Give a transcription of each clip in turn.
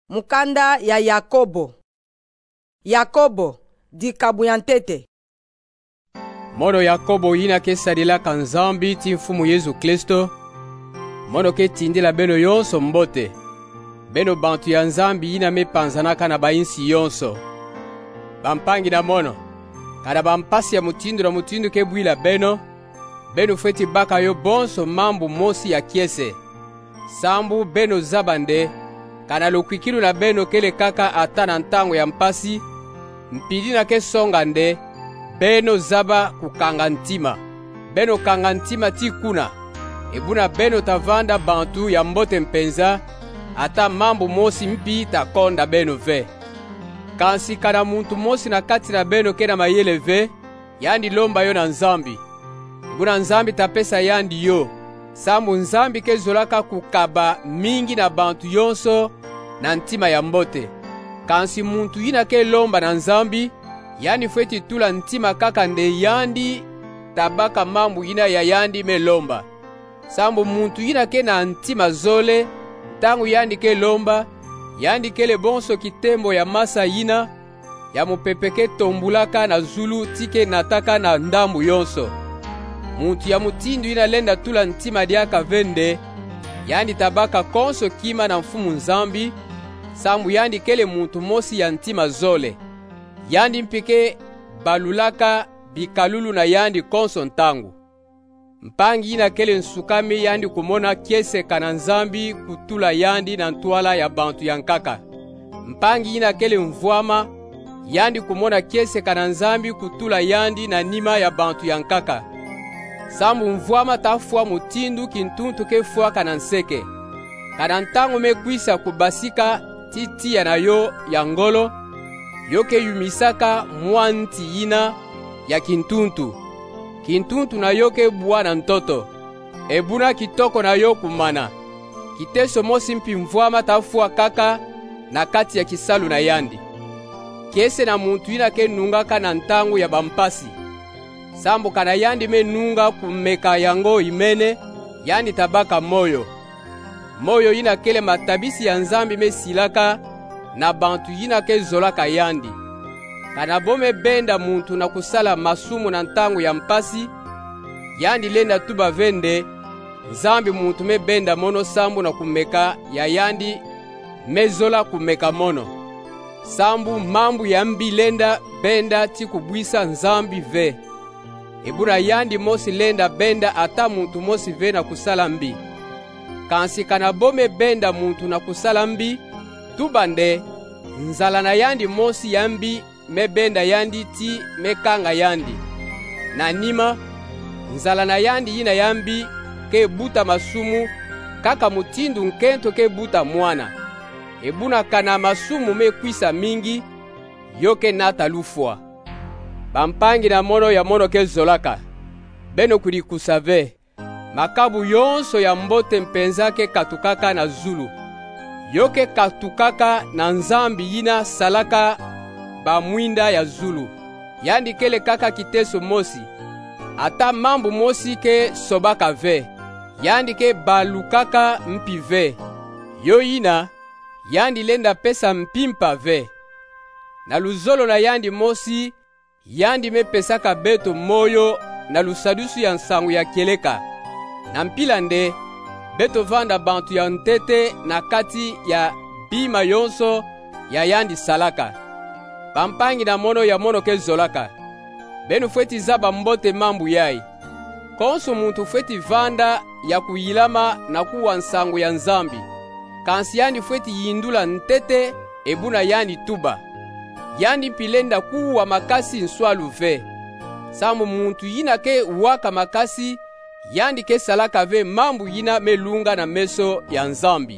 Mukanda ya Yakobo. Yakobo di kabuyantete. Mono Yakobo yina ke sadila kanzambi ti mfumu Yesu Kristo. Mono ke tindila beno yonso mbote. Beno bantu ya nzambi yina me panzanaka na bayinsi yonso. Bampangi na mono. Kada bampasi ya mutindu ke bwila beno. Beno feti baka yo bonso mambu mosi ya kiese. Sambu beno zabande. Kana lukwikilu na beno kele kaka ata na ntango ya mpasi. Mpidi na ke songa nde. Beno zaba kukanga ntima. Beno kanga ntima ti kuna. Ebuna beno tavanda bantu ya mbote mpenza. Ata mambu mosi mpi takonda beno ve. Kansi kana muntu mosi na kati na beno kena mayele ve. Yandi lomba yo na nzambi. Ebuna nzambi tapesa yandi yo. Sambu nzambi ke zolaka kukaba mingi na bantu yonso na ntima ya mbote. Kansi muntu yina ke lomba na nzambi, yandi fweti tula ntima kaka nde yandi tabaka mambu yina ya yandi me lomba. Sambu muntu yina ke na ntima zole, tangu yandi ke lomba, yandi kele bonso kitembo ya masa yina, ya mupepeke tombulaka na zulu tike nataka na ndambu yonso. Muntu ya mutindu ina lenda tula ntima diaka vende, yandi tabaka konso kima na mfumu nzambi, sambu yandi kele muntu mosi ya ntima zole. Yandi mpike balulaka bikalulu na yandi konso ntangu. Mpangi ina kele nsukami yandi kumona kiese kana nzambi kutula yandi na ntwala ya bantu ya nkaka. Mpangi ina kele mvuama yandi kumona kiese kana nzambi kutula yandi na nima ya bantu ya nkaka. Sambu mvuama tafua mutindu kintuntu ke fua kana nseke. Kana ntango mekwisa kubasika titi ya na yo ya ngolo, yoke yumisaka mwanti yina ya kintuntu. Kintuntu na yoke bua na ntoto. Ebuna kitoko na yo kumana. Kiteso mosi mpi mvuama tafua kaka na kati ya kisalu na yandi. Kiese na muntu yina ke nungaka na ntangu ya bampasi. Sambu kana yandi me nunga kumeka yango imene, yandi tabaka moyo. Moyo yina kele matabisi ya nzambi me silaka, na bantu yina ke zolaka yandi. Kana bome benda muntu na kusala masumu na ntangu ya mpasi, yandi lenda tuba vende, nzambi muntu me benda mono sambu na kumeka ya yandi, me zola kumeka mono. Sambu mambu ya mbi lenda benda ti kubwisa nzambi ve. Ebuna yandi mosi lenda benda ata muntu mosi ve na kusala mbi. Kansi kana bome benda muntu na kusala mbi, tubande, nzala na yandi mosi yambi me benda yandi ti mekanga yandi. Na nima, nzala na yandi yina yambi ke buta masumu, kaka mutindu nkento ke buta mwana. Ebuna kana masumu me kwisa mingi, yoke nata lufwa. Bampangi na mono ya mono ke zolaka. Beno kuri kusave. Makabu yonso ya mbote mpenza ke katukaka na zulu. Yoke katukaka na nzambi yina salaka bamwinda ya zulu. Yandi kele kaka kiteso mosi. Ata mambu mosi ke sobaka ve. Yandi ke balukaka mpi ve. Yo yina, yandi lenda pesa mpimpa ve. Na luzolo na yandi mosi, yandi me pesaka beto moyo na lusadusu ya nsangu ya keleka. Na mpila nde, beto vanda bantu ya ntete na kati ya bima yonso ya yandi salaka. Pampangi na mono ya mono ke zolaka. Benu fweti zaba mbote mambu yai. Konso muntu fweti vanda ya kuyilama na kuwa nsangu ya nzambi. Kansi yandi fweti yindula ntete ebuna yandi tuba. Yandi mpilenda kuwa makasi nswalu ve. Sambu muntu yina ke waka makasi, yandi ke salaka ve mambu yina melunga na meso ya nzambi.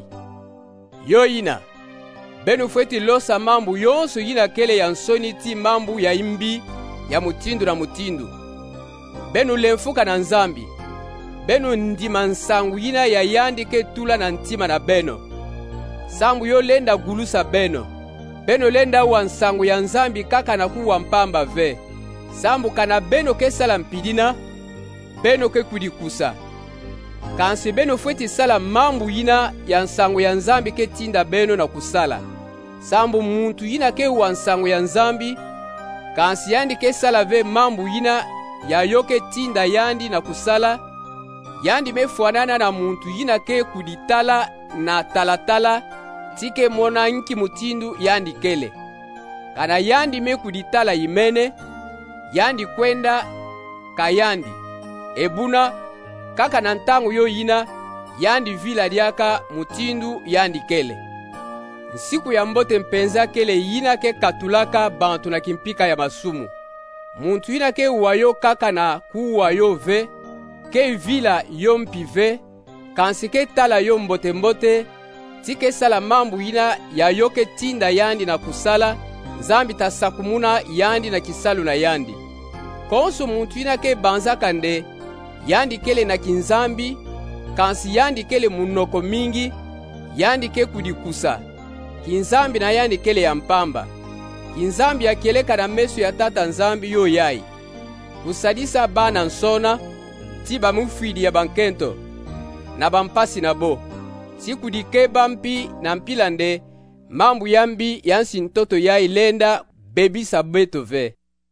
Yo yina, benu fweti losa mambu yonso yina kele ya nsoni ti mambu ya imbi ya mutindu na mutindu. Benu lemfuka na nzambi. Benu ndima nsangu yina ya yandi ke tula na ntima na beno. Sambu yo lenda gulusa beno. Beno lenda wa nsangu ya nzambi kaka na kuwa mpamba ve. Sambu kana beno ke sala mpidina, beno ke kudikusa. kansi beno fweti sala mambu yina ya nsango ya Nzambi ke tinda beno na kusala. Sambu muntu yina ke wa nsango ya Nzambi, kansi yandi ke sala ve mambu yina ya yoke tinda yandi na kusala, yandi mefuanana na muntu yina ke kuditala na talatala tike mona nki mutindu yandi kele. Kana yandi me kuditala imene, yandi kwenda kayandi. Ebuna, kaka na ntango yo yina, yandi vila diaka mutindu yandi kele. Nsiku ya mbote mpenza kele yina ke katulaka bantu na kimpika ya masumu. Muntu yina ke uwayo kaka na kuwayo ve, ke vila yo mpive, kansi ke tala yo mbote mbote, tike sala mambu yina ya yoke tinda yandi na kusala, Nzambi tasakumuna yandi na kisalu na yandi. Konso muntu yina ke banzaka nde, yandi kele na kinzambi, kansi yandi kele munoko mingi, yandi ke kudikusa, kinzambi na yandi kele ya mpamba. Kinzambi ya keleka na meso ya tata Nzambi yo yai. Kusadisa bana nsona, ti bamufidi ya bankento, na bampasi na bo. Ti kudike bampi na mpilande, mambu yambi yansi ntoto yai lenda bebisa beto ve.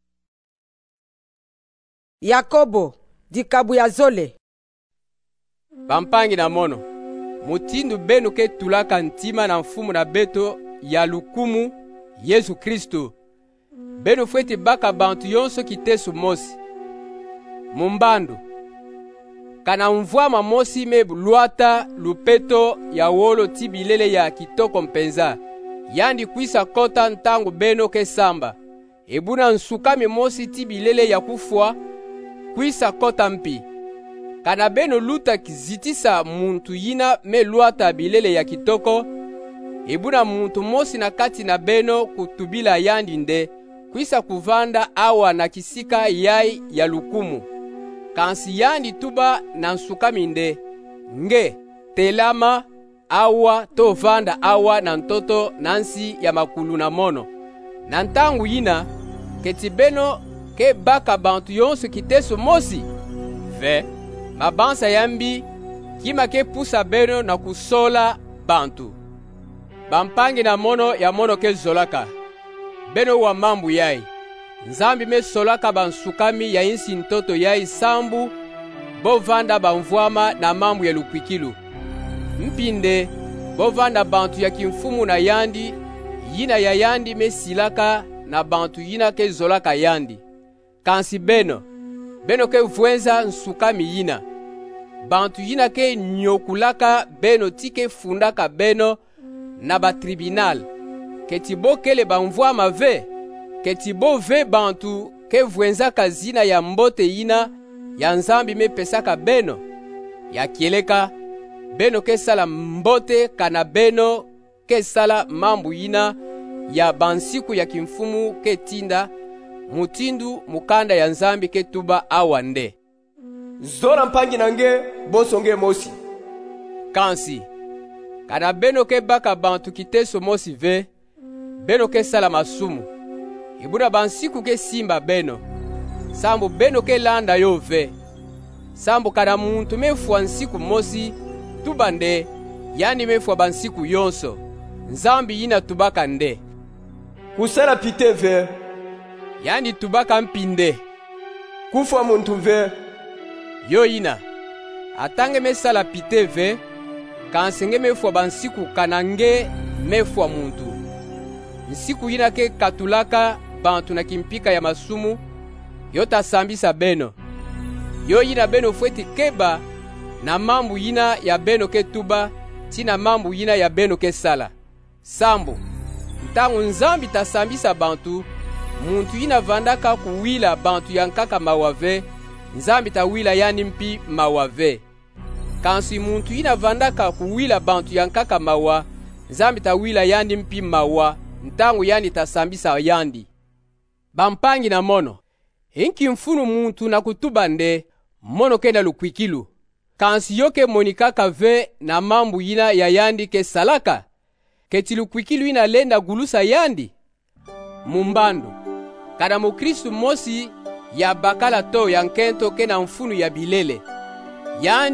Yakobo, dikabu ya zole. Bampangi na mono, mutindu beno ke tulaka ntima na mfumu na beto ya lukumu Yesu Kristo. Beno fweti baka bantu yonso kitesu mosi. Mumbandu, kana mvwama mosi me luata lupeto ya wolo tibilele ya kitoko mpenza. Yandi kwisa kota ntango beno ke samba. Ebuna nsukami mosi tibilele ya kufwa kwisa kota mpi. Kana beno luta kizitisa muntu yina me luata bilele ya kitoko, ebuna muntu mosi na kati na beno kutubila yandi nde, kwisa kuvanda awa na kisika yai ya lukumu. Kansi yandi tuba na nsukami nde, nge, telama, awa, to vanda awa na ntoto nansi ya makulu na mono. Na ntangu yina, keti beno ke baka bantu yonso kiteso mosi, ve, mabansa yambi, kima ke pusa beno na kusola bantu. Bampangi na mono ya mono ke zolaka. Beno wa mambu yai. Nzambi me solaka bansukami ya insi ntoto yai sambu, bovanda bamvwama na mambu ya lukwikilu. Mpinde, bovanda bantu ya kimfumu na yandi, yina ya yandi me silaka na bantu yina ke zolaka yandi. Kansi beno ke vwenza nsukami yina. Bantu yina ke nyokulaka beno tike fundaka beno na batribunal. Ketibo kele bamvwama ve, ketibo ve bantu ke vwenzaka zina ya mbote yina ya Nzambi me pesaka beno. Ya kieleka, beno ke sala mbote kana beno ke sala mambu yina ya bansiku ya kimfumu ke tinda, mutindu mukanda ya Nzambi ke tuba awande. Zora mpangi nange bosonge mosi. Kansi, kana beno ke baka bantu kiteso mosi ve, beno ke sala masumu. Ibuna bansiku ke simba beno. Sambu beno ke landa yo ve. Sambu kana muntu mefua nsiku mosi, tubande, yani mefua bansiku yonso. Nzambi yina tubaka nde. Kusala pite ve. Yani tubaka mpinde. Kufwa muntu ve. Yo yina, atange mesala pite ve, kansenge mefua bansiku kanange mefua muntu. Nsiku yina ke katulaka bantu na kimpika ya masumu, yota sambisa beno. Yo yina beno fweti keba na mambu yina ya beno ke tuba, tina mambu yina ya beno ke sala. Sambu, ntangu Nzambi tasambisa bantu, muntu yina vandaka kuwila bantu yankaka mawave, Nzambi tawila yani mpi mawave. Kansi muntu yina vandaka kuwila bantu yankaka mawa, Nzambi tawila yani mpi mawa, ntangu yani tasambisa yandi. Bampangi na mono, inki mfunu muntu na kutuba nde, mono kenda lukwikilu. Kansi yoke monikaka ve na mambu yina ya yandi ke salaka, keti lukwikilu ina lenda gulusa yandi. Mumbandu, kada mukristu mosi ya bakala to ya nkento ke na mfunu ya bilele. Yandi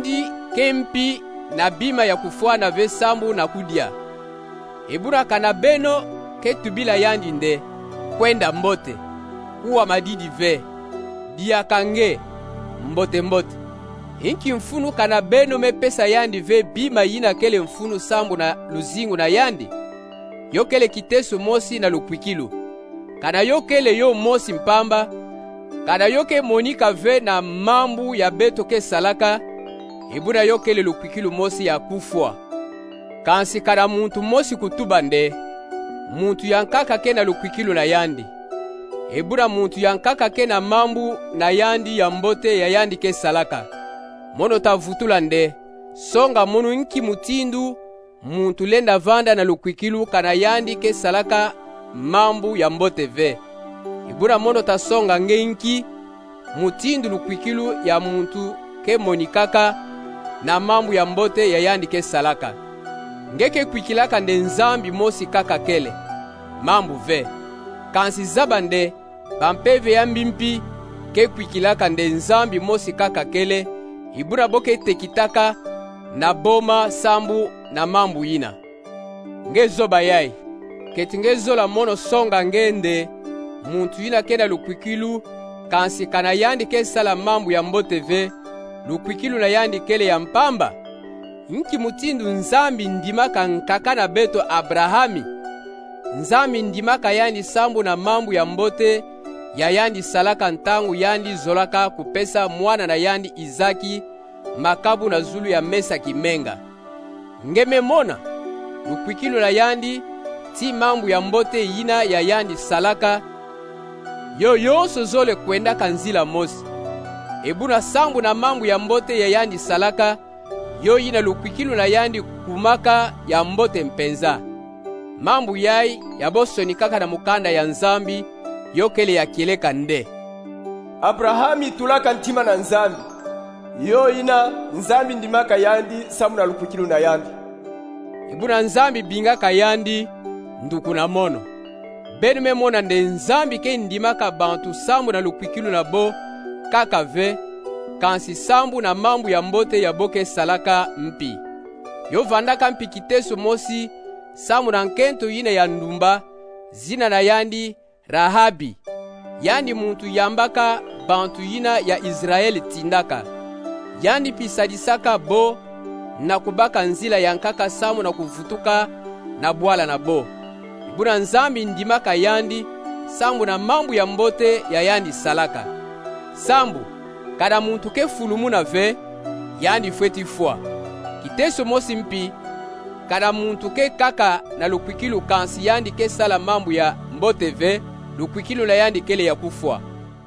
kempi na bima ya kufwana ve sambu na kudia. Ebuna kana beno ke tubila yandi nde kwenda mbote kuwa madidi ve dia kange mbote mbote. Inki mfunu kana beno mepesa yandi ve bima yina kele mfunu sambu na luzingu na yandi yokele kiteso mosi na lukwikilu. Kana yokele yo mosi mpamba, kana yoke monika ve na mambu ya beto ke salaka, ebuna yokele lukwikilu mosi ya kufwa. Kansi kana muntu mosi kutuba nde, muntu yankaka ke na lukwikilu na yandi. Ebuna muntu yankaka ke na mambu na yandi ya mbote ya yandi ke salaka. Mono tavutula nde, songa monu nki mutindu, muntu lenda vanda na lukwikilu kana yandi ke salaka mambu ya mbote ve. Ibuna mono tasonga ngenki mutindu lukwikilu ya muntu ke monikaka na mambu ya mbote ya yandi ke salaka. Ngeke kwikilaka nde nzambi mosi kaka kele mambu ve. Kansi zabande bampeve ya mbimpi ke kwikilaka nde nzambi mosi kaka kele. Ibuna boke tekitaka na boma sambu na mambu yina. Nge zoba yai keti nge zola mono songa ngende muntu yina kena lukwikilu kansi kana yandi ke sala mambu ya mbote ve lukwikilu na yandi kele ya mpamba. Nki mutindu nzambi ndimaka nkaka na beto Abrahami. Nzambi ndimaka yandi sambu na mambu ya mbote ya yandi salaka ntangu yandi zolaka kupesa mwana na yandi Izaki makabu na zulu ya mesa kimenga. Ngeme mona lukwikilu na yandi ti mambu ya mbote yina ya yandi salaka yo yonso zole kwenda kanzila mosi. Ebuna sambu na mambu ya mbote ya yandi salaka yo yina lukwikilu na yandi kumaka ya mbote mpenza. Mambu yai ya bosoni kaka na mukanda ya nzambi yokele ya kileka nde. Abrahami tulaka ntima na nzambi yo ina nzambi ndimaka yandi samu na lukwikilu na yandi. Ibuna nzambi bingaka yandi nduku na mono. Benu me mona nde nzambi ke ndimaka bantu sambu na lukwikilu na bo kaka ve kansi sambu na mambu ya mbote ya boke salaka mpi. Yo vandaka mpi kiteso mosi sambu na nkento yine ya ndumba zina na yandi Rahabi. Yandi muntu yambaka bantu yina ya Israeli tindaka. Yandi pisadisaka bo na kubaka nzila yankaka samu na kuvutuka na bwala na bo. Ibuna nzambi ndimaka yandi sambu na mambu ya mbote ya yandi salaka. Sambu kada muntu ke fulumu na ve yandi fweti fwa. Kiteso mosi mpi kada muntu ke kaka na lukwikilu kansi yandi ke sala mambu ya mbote ve lukwikilu na yandi kele ya kufwa.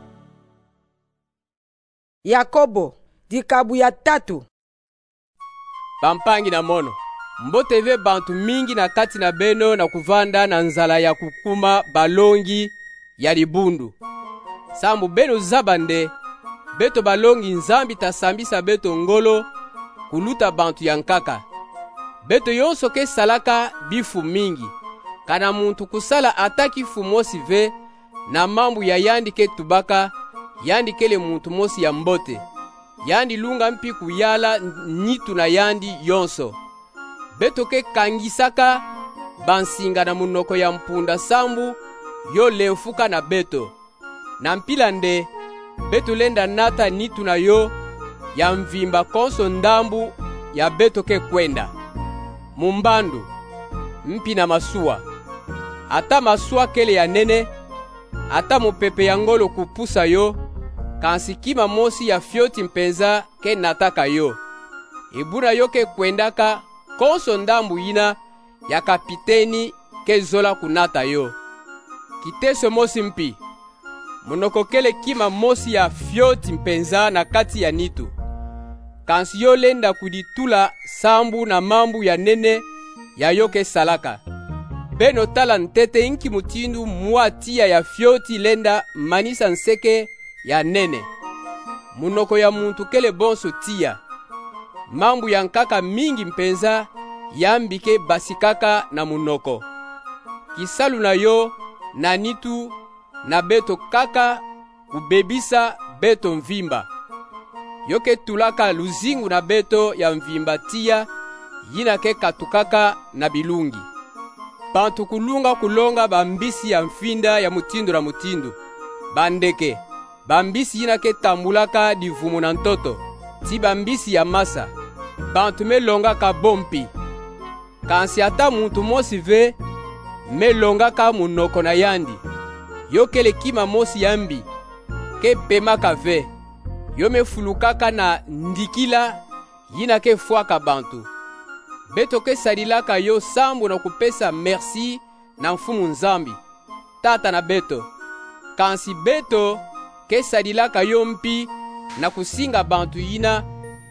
Yakobo dikabu ya 3. Pampangi na mono mbote ve bantu mingi na kati na beno na kuvanda na nzala ya kukuma balongi ya libundu. Sambu beno zabande beto balongi nzambi tasambisa beto ngolo kuluta bantu ya nkaka. Beto yonso ke salaka bifu mingi. Kana muntu kusala ataki fu mosi ve na mambu ya yandi ke tubaka yandi kele muntu mosi ya mbote. Yandi lunga mpi kuyala nitu na yandi yonso. Beto ke kangisaka bansinga na munoko ya mpunda sambu yo lemfuka na beto. Na mpila nde beto lenda nata nitu na yo ya mvimba konso ndambu ya beto ke kwenda. Mumbandu mpi na masua. Ata masua kele ya nene, ata mupepe ya ngolo kupusa yo, kansi kima mosi ya fyoti mpenza ke nataka yo. Ibuna yo ke kwendaka konso ndambu yina ya kapiteni ke zola kunata yo. Kiteso mosi mpi, munoko kele kima mosi ya fyoti mpenza na kati ya nitu. Kansi yo lenda kuditula sambu na mambu ya nene ya yo ke salaka. Beno tala ntete inki mutindu muatia ya fyoti lenda manisa nseke ya nene. Munoko ya muntu kele bonso tia. Mambu ya nkaka mingi mpenza yambike basikaka na munoko. Kisalu na yo na nitu na beto kaka kubebisa beto mvimba. yo ke tulaka luzingu na beto ya mvimba tia yina ke katukaka na bilungi. Bantu kulunga kulonga bambisi ya mfinda ya mutindu na mutindu. Bandeke, bambisi yina ke tambulaka divumu na ntoto, ti bambisi ya masa. Bantu melongaka bompi. Kansi ata muntu mosi ve, melongaka munoko na yandi. Yo kele kima mosi yambi, ke pemaka ve. Yo mefulukaka na ndikila, yina ke fuaka bantu. Beto ke salilaka yo sambu na kupesa merci na mfumu nzambi, tata na beto. Kansi beto ke salilaka yo mpi na kusinga bantu yina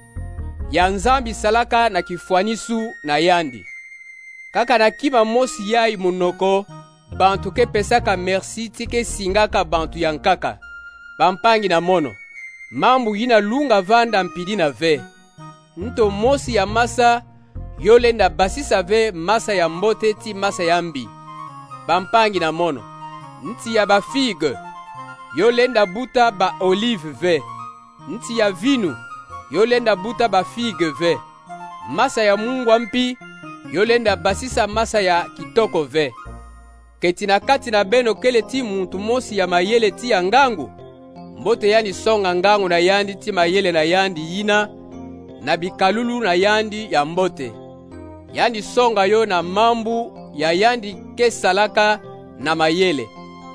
ya nzambi salaka na kifuanisu na yandi. Kaka na kima mosi yai munoko, bantu ke pesaka merci ti ke singaka bantu yankaka. Bampangi na mono, mambu yina lunga vanda mpidi na ve. Nto mosi ya masa, yo lenda basisa ve masa ya mbote ti masa yambi. Bampangi na mono, nti ya ba figue, yo lenda buta ba olive ve. Nti ya vinu, yo lenda buta ba figue ve. Masa ya mungwa mpi, yo lenda basisa masa ya kitoko ve. Keti na kati na beno kele ti muntu mosi ya mayele ti ya ngangu, mbote yani songa ngangu na yandi ti mayele na yandi yina, na bikalulu na yandi ya mbote. Yandi songa yo na mambu ya yandi ke salaka na mayele.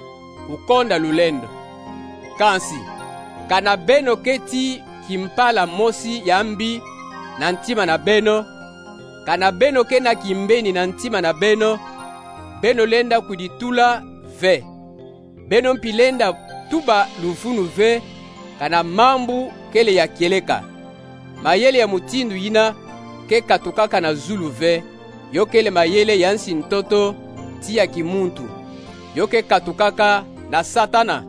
Ukonda lulendo. Kansi, kana beno keti kimpala mosi yambi na ntima na beno, kana beno ke na kimbeni na ntima na beno, beno lenda kuditula ve. Beno mpilenda tuba lufunu ve, kana mambu kele ya kieleka. Mayele ya mutindu yina, ke katukaka na zulu ve, yo kele mayele yansi ntoto tia kimuntu, yo ke katukaka na satana.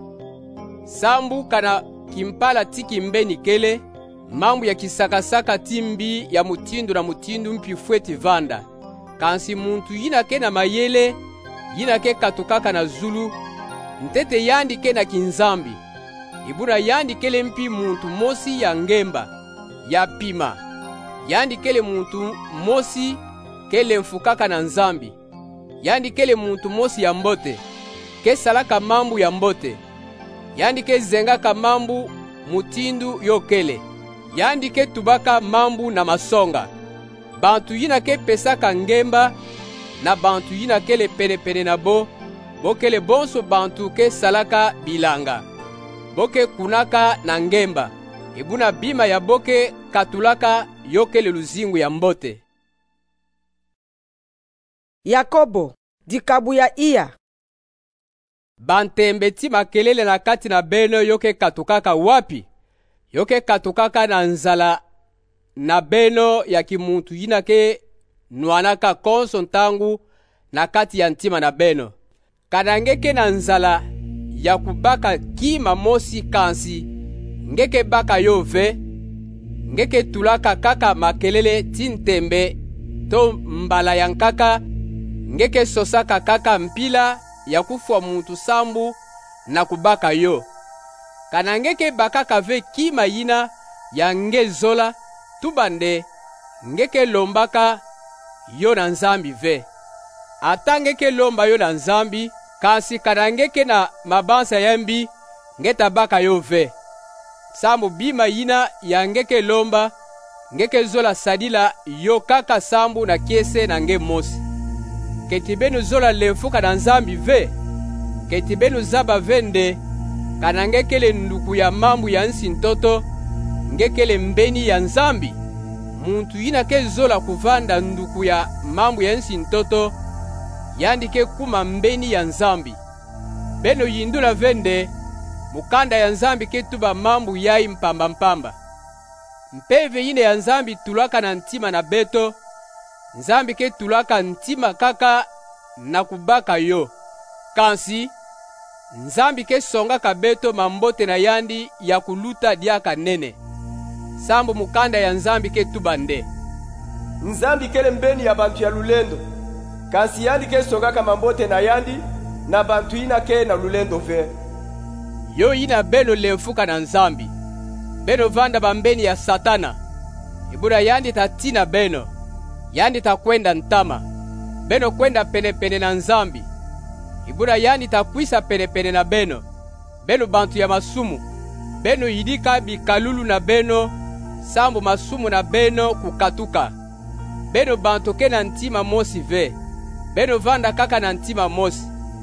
Sambu kana kimpala tiki mbeni kele, mambu ya kisakasaka timbi ya mutindu na mutindu mpifweti vanda. Kansi muntu yina ke na mayele, yina ke katukaka na zulu, ntete yandi ke na kinzambi. Ibuna yandi kele mpi muntu mosi ya ngemba, ya pima. Yandi kele muntu mosi kele mfukaka na nzambi. Yandi kele muntu mosi ya mbote, ke salaka mambu ya mbote. Yandi ke zengaka mambu mutindu yo kele. Yandi ke tubaka mambu na masonga. Bantu yina ke pesaka ngemba, na bantu yina kele pene na bo, bokele bonso bantu ke salaka bilanga. Boke kunaka na ngemba, ibuna bima ya boke katulaka yokele luzingu ya mbote. Yakobo, dikabu ya iya. Bantembe ti makelele na kati na beno yoke katukaka wapi? Yoke katukaka na nzala na beno ya kimuntu yina ke nuanaka konso ntangu na kati ya ntima na beno. Kanangeke na nzala ya kubaka kima mosi kansi, ngeke baka yo ve, ngeke tulaka kaka makelele tintembe to mbala yankaka, ngeke sosaka kaka mpila ya kufwa muntu sambu na kubaka yo. Kana ngeke bakaka ve kima yina ya nge zola, tubande ngeke lombaka yo na nzambi ve. Ata ngeke lomba yo na nzambi, kansi kana ngeke na mabansa yambi, ngeta baka yo ve. Sambu bima yina ya ngeke lomba, ngeke zola sadila yo kaka sambu na kiese na nge mosi. Keti benu zola lemfuka na nzambi ve, keti benu zaba vende, kana ngekele nduku ya mambu ya nsi ntoto, ngekele mbeni ya nzambi. Muntu yina ke zola kuvanda nduku ya mambu ya nsi ntoto, yandi ke kuma mbeni ya nzambi. Beno yindula vende, mukanda ya nzambi ke tuba mambu yai mpamba mpamba. Mpeve yine ya nzambi tulaka na ntima na beto, nzambi ke tulaka ntima kaka na kubaka yo. Kansi, nzambi ke songa kabeto mambote na yandi ya kuluta diaka nene. Sambu mukanda ya nzambi ke tubande. Nzambi kele mbeni ya bantu ya lulendo. Kansi yandi ke songa ka mambote na yandi, na bantu ina ke na lulendo ve. Yo ina beno lemfuka na nzambi. beno vanda bambeni ya Satana. Ibuna yandi tatina beno, yandi takwenda ntama, beno kwenda penepene na nzambi. Ibuna yandi takwisa penepene na beno, beno bantu ya masumu, beno yidika bikalulu na beno, sambu masumu na beno kukatuka. Beno bantu ke na ntima mosi ve, beno vanda kaka na ntima mosi.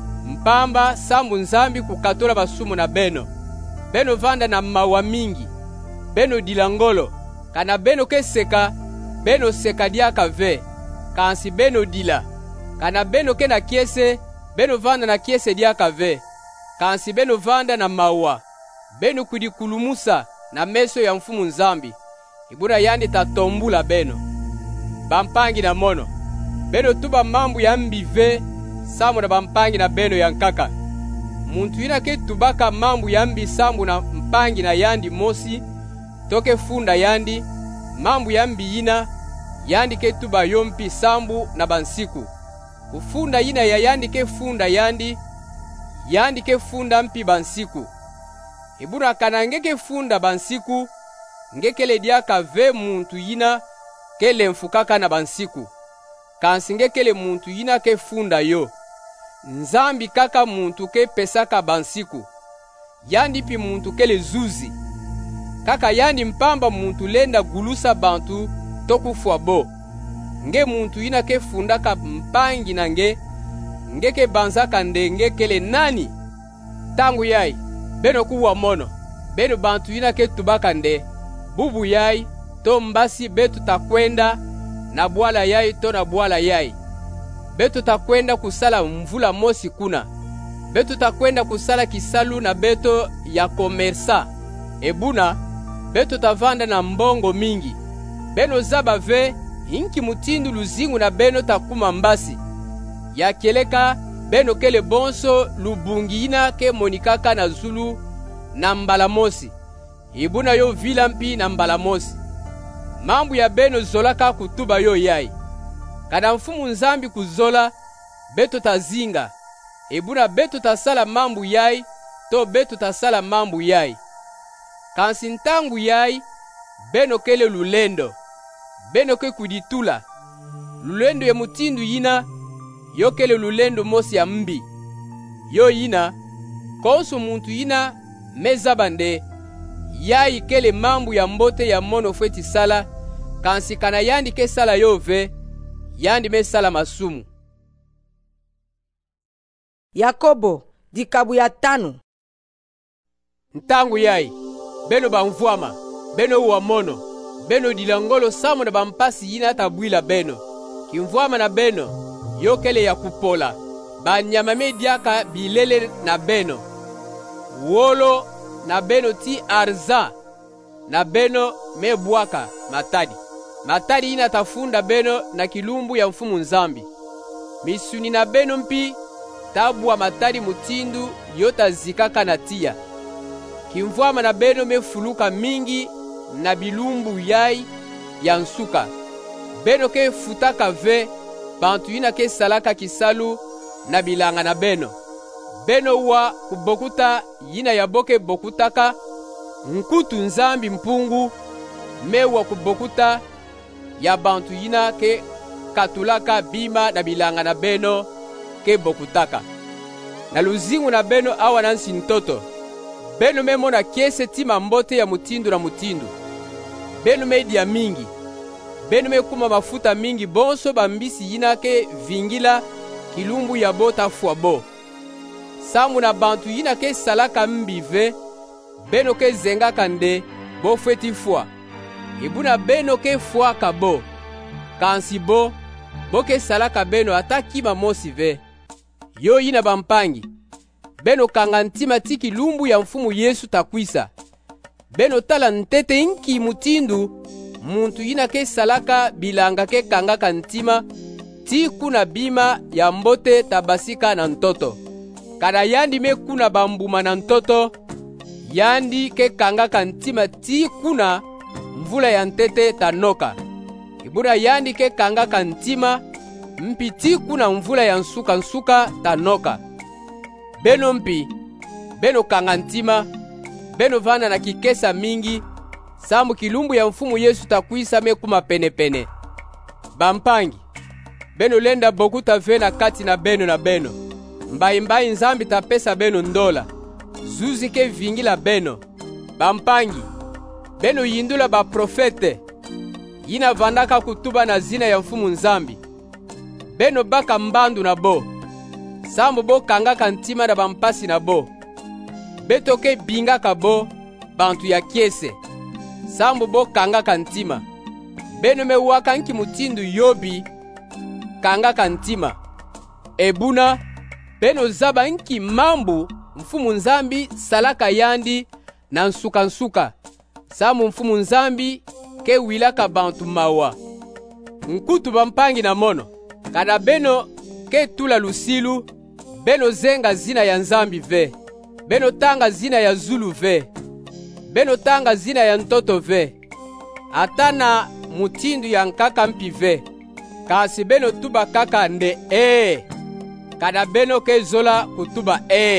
Mpamba sambu nzambi kukatola basumu na beno, beno vanda na mawa mingi, beno dilangolo, kana beno ke seka, beno seka diaka ve, kansi beno dila, kana beno ke na kiese, beno vanda na kiese diaka ve, kansi beno vanda na mawa, beno kudikulumusa na meso ya mfumu nzambi. Ibuna yandi tatombula beno. Bampangi na mono, beno tuba mambu ya mbive, samu na bampangi na beno ya nkaka. Muntu ina ke tubaka mambu ya mbi sambu na mpangi na yandi mosi, toke funda yandi, mambu ya mbi ina, yandi ke tuba yompi sambu na bansiku. Ufunda ina ya yandi ke funda yandi, yandi ke funda mpi bansiku. Ibuna kana ngeke funda bansiku, ngekele diaka ve muntu ina, kele mfukaka na bansiku. Kansi ngekele muntu ina ke funda yo. Nzambi kaka muntu ke pesaka bansiku. Yandi pi muntu kele zuzi. Kaka yandi mpamba muntu lenda gulusa bantu tokufua bo. Nge muntu ina ke fundaka mpangi na ngeke banzaka nde kele nani. Tangu yai, beno kuwa mono, beno bantu ina ke tubaka nde. Bubu yai, to mbasi betu takwenda na bwala yai to na bwala yai. Betu takwenda kusala mvula mosi kuna. Betu takwenda kusala kisalu na beto ya komersa. Ebuna, betu tavanda na mbongo mingi. Beno zaba ve, inki mutindu luzingu na beno takuma mbasi. Ya keleka, beno kele bonso lubungi ina ke monikaka na zulu na mbalamosi. Ibuna yo vila mpi na mbalamosi. Mambu ya beno zolaka kutuba yo yai. Kada mfumu nzambi kuzola, beto tazinga. Ibuna beto tasala mambu yai, to beto tasala mambu yai. Kansi ntangu yai, beno kele lulendo. Beno ke kuditula. Lulendo ya mutindu yina, yo kele lulendo mosi ya mbi. Yo yina, konsu muntu yina meza bande. Yai kele mambu ya mbote ya mono fweti sala, kansi kana yandi ke sala yove, yandi me sala masumu. Yakobo, dikabu ya 5. Ntangu yai, beno bamvuama, beno uwa mono, beno dilangolo samu na bampasi yina tabwila beno. Kimvuama na beno, yo kele ya kupola, banyama mediaka bilele na beno. Wolo na beno ti arza, na beno mebwaka matadi. Matadi ina tafunda beno na kilumbu ya mfumu nzambi. Misuni na beno mpi, tabua matadi mutindu yota zikaka na tia. Kimvuama na beno mefuluka mingi na bilumbu yai ya nsuka. Beno ke futaka ve, bantu ina ke salaka kisalu na bilanga na beno. Beno uwa kubokuta yina ya boke bokutaka, nkutu nzambi mpungu, mewa kubokuta ya bantu yina ke katulaka bima na bilanga na beno ke bokutaka. Na luzingu na beno awa nansi ntoto. Beno memona kiese tima mbote ya mutindu na mutindu. Beno media mingi. Beno mekuma mafuta mingi bonso bambisi yina ke vingila kilumbu ya bota fwa bo. Samu na bantu yina ke salaka mbive, beno ke zengaka nde bo fweti fwa. Ibuna beno ke fwa ka bo. Kansi bo ke salaka beno ata kima mosi ve. Yo yina bampangi. Beno kanga ntima tiki lumbu ya mfumu Yesu takwisa. Beno tala ntete inki mutindu, muntu yina ke salaka bilanga ke kangaka ntima, ti kuna bima ya mbote tabasika na ntoto. Kada yandi me kuna bambuma na ntoto, yandi ke kangaka ntima ti kuna mvula ya ntete tanoka. Ibuna yandi ke kangaka ntima, mpi ti kuna mvula ya nsuka tanoka. Beno mpi, beno kanga ntima, beno vana na kikesa mingi, Sambu kilumbu ya mfumu Yesu takwisa mekuma penepene. Bampangi, beno lenda boku tave na kati na beno. Mbayi nzambi tapesa beno ndola. Zuzi ke vingila beno. Bampangi, beno yindula ba profete. Yina vandaka kutuba na zina ya mfumu nzambi. Beno baka mbandu na bo. Sambu bo kangaka ntima na bampasi na bo. Betoke bingaka bo bantu ya kiese. Sambu bo kangaka ntima. Beno me waka nki mutindu yobi kangaka ntima. Ebuna beno zaba nki mambu mfumu nzambi salaka yandi na nsuka. Sambu mfumu nzambi ke wilaka bantu mawa. Nkutu bampangi na mono. Kada beno ke tula lusilu. Beno zenga zina ya nzambi ve. Beno tanga zina ya zulu ve. Beno tanga zina ya ntoto ve. Atana mutindu ya nkaka mpi ve. Kasi beno tuba kaka nde Kada beno ke zola kutuba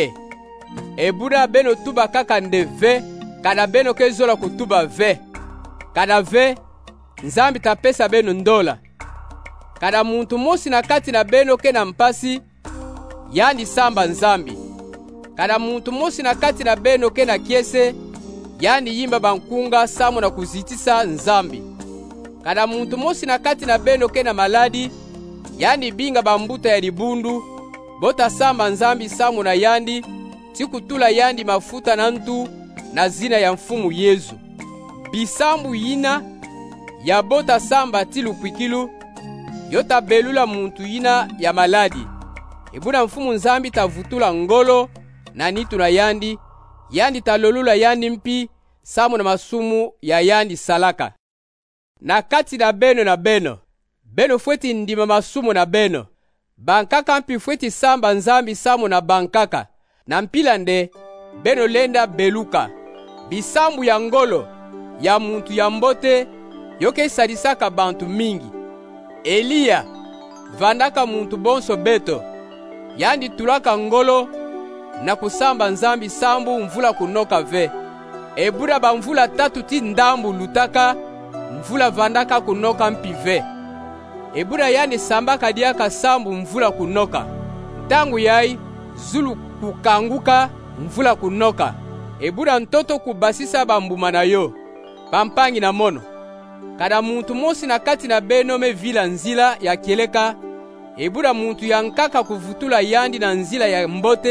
Ebuna beno tuba kaka nde ve. Kada beno ke zola kutuba ve. Kada ve nzambi tapesa beno ndola. Kada muntu mosi na kati na beno ke na mpasi yandi samba nzambi. Kada muntu mosi na kati na beno ke na kiese yandi yimba bankunga samu na kuzitisa nzambi. Kada muntu mosi na kati na beno ke na maladi yandi binga bambuta ya libundu bota samba nzambi samu na yandi tikutula yandi mafuta na ntu na zina ya mfumu Yesu. Bisambu yina ya bota samba tilu kwikilu yota belula muntu yina ya maladi. Ebuna mfumu nzambi tavutula ngolo na nitu na yandi talolula yandi mpi samu na masumu ya yandi salaka. Na kati na beno fweti ndima masumu na beno. Bankaka mpi fweti samba nzambi samu na bankaka. Na mpila nde beno lenda beluka. Bisambu ya ngolo ya muntu ya mbote yoke sadisaka bantu mingi. Eliya vandaka muntu bonso beto. Yandi tulaka ngolo na kusamba nzambi sambu mvula kunoka ve. Ebura ba mvula tatu ti ndambu lutaka mvula vandaka kunoka mpi ve. Ebura yandi sambaka diaka sambu mvula kunoka. Tangu yai zulu kukanguka mvula kunoka. Ebura ntoto kubasisa bambuma na yo. Pampangi na mono. Kada muntu mosi na kati na beno me vila nzila ya kieleka. Ebura muntu ya nkaka kuvutula yandi na nzila ya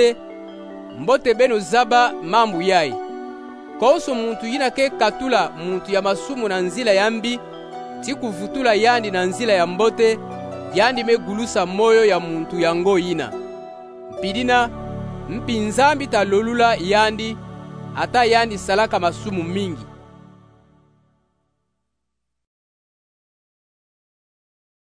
mbote beno zaba mambu yai. Kouso muntu yina ke katula muntu ya masumu na nzila yambi tikuvutula yandi na nzila ya mbote yandi megulusa moyo ya muntu yango yina. Mpidina mpinzambi talolula yandi ata yandi salaka masumu mingi.